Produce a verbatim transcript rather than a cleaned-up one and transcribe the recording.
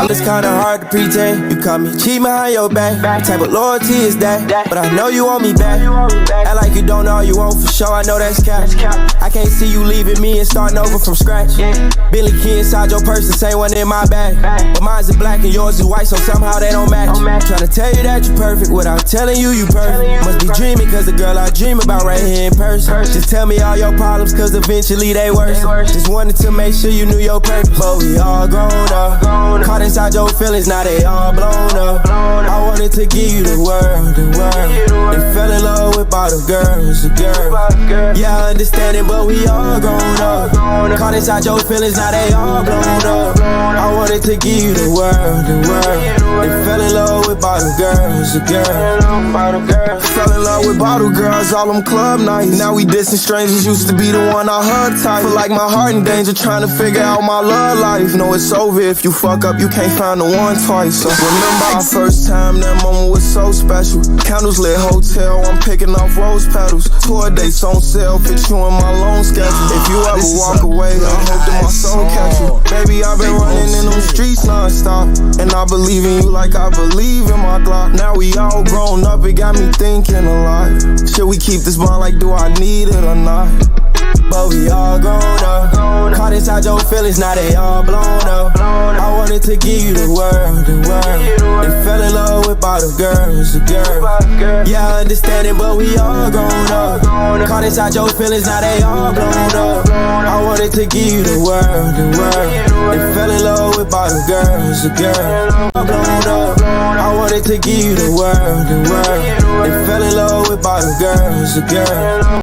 but it's kinda hard to pretend. You caught me cheating behind your back. What type of loyalty is that? But I know you want me back. Act like you don't know all you want for sure, I know that's cap. I can't see you leaving me and starting over from scratch. Billy Key inside your purse, the same one in my bag. But mine's is black and yours is white, so somehow they don't match. Tryna tell you that you perfect without telling you you perfect. Must be dreaming cause the girl I dream about right here in person. Just tell me all your problems cause eventually they worse. Just wanted to make sure you knew your purpose. But we all grown up, caught inside your feelings, now they all blown up. I wanted to give you the world, the world. And fell in love with all the girls, the girls. Yeah, I understand it, but we all grown up. Caught inside your feelings, now they all blown up. I wanted to give you the world, the world. And fell in love with bottle girls, the girls. Fell in love with bottle girls, all them club nights. Now we distant strangers, used to be the one I hug tight. Feel like my heart in danger, trying to figure out my love life. Know it's over if you fuck up, you can't find the one twice. So remember our first time, that moment was so special. Candles lit hotel, I'm picking off rose petals. Tour dates on sale, fit you in my loan schedule. If you ever walk away, I hope that my soul catch you. Baby, I've been running in them streets non-stop, and I believe in you like I believe in my Glock. Now we all grown up, it got me thinking a lot. Should we keep this bond, like do I need it or not? But we all grown up, caught inside your feelings, now they all blown up. I wanted to give you the world, the world. And fell in love with all the girls, the girls. Yeah, I understand it, but we all grown up. Caught inside your feelings, now they all blown up. I wanted to give you the world, the world. And fell in love with all the girls, the girls. Blown up. I wanted to give you the world, the world. And fell in love with all the girls, the girls.